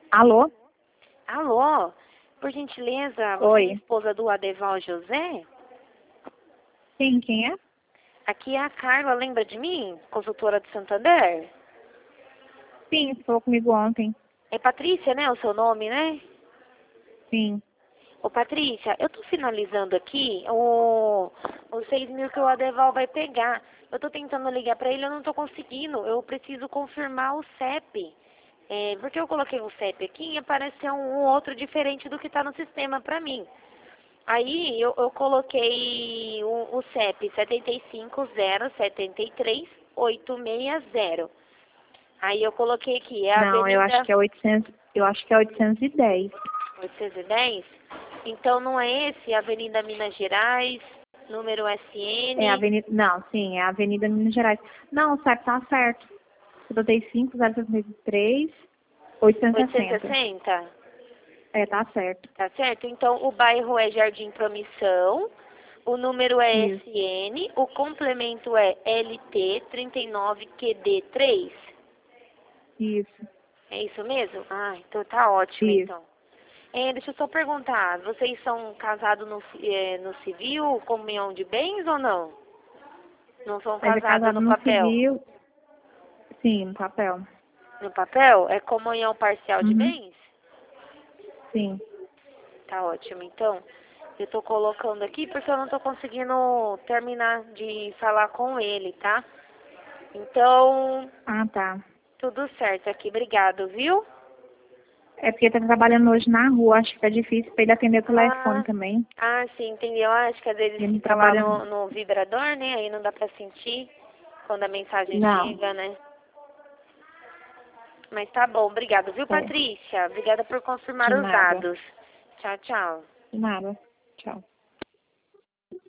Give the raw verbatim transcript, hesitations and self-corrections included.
Alô? Alô? Por gentileza, você Oi. é a esposa do Adeval José? Sim, quem é? Aqui é a Carla, lembra de mim? Consultora do Santander? Sim, você falou comigo ontem. É Patrícia, né? O seu nome, né? Sim. Ô, Patrícia, eu tô finalizando aqui o, os seis mil que o Adeval vai pegar. Eu tô tentando ligar pra ele, eu não tô conseguindo. Eu preciso confirmar o C E P. É, porque eu coloquei o C E P aqui e apareceu um outro diferente do que tá no sistema pra mim. Aí eu, eu coloquei o, o C E P sete cinco zero sete três oito seis zero. Aí eu coloquei aqui, é a Não, eu acho Avenida que é oitocentos, eu acho que é oitocentos e dez. oitocentos e dez. Então não é esse, Avenida Minas Gerais, número É a S N, Avenida, não, sim, é a Avenida Minas Gerais. Não, certo, tá certo. setenta e cinco, zero sessenta e três, oitocentos e oitocentos e sessenta. sessenta. É, tá certo. Tá certo? Então o bairro é Jardim Promissão, o número é Isso, S N, o complemento é L T trinta e nove Q D três. isso, É isso mesmo? Ah, então tá ótimo, isso. então. É, deixa eu só perguntar, vocês são casados no, ci- é, no civil, comunhão de bens ou não? Não são Mas é casados casado no no papel? civil, sim, no papel. No papel? É comunhão parcial de Uhum, bens? sim. Tá ótimo, então. Eu tô colocando aqui porque eu não tô conseguindo terminar de falar com ele, tá? Então, Ah, tá. tudo certo aqui. Obrigado, viu? É porque tá trabalhando hoje na rua, acho que tá difícil pra ele atender o telefone Ah, também. ah, sim, entendeu? Acho que às vezes Ele não fica lá trabalha. no, no vibrador, né? Aí não dá pra sentir quando a mensagem Não. chega, né? Mas tá bom, obrigado, viu, É, Patrícia? Obrigada por confirmar de os nada. dados. Tchau, tchau. De nada. Tchau.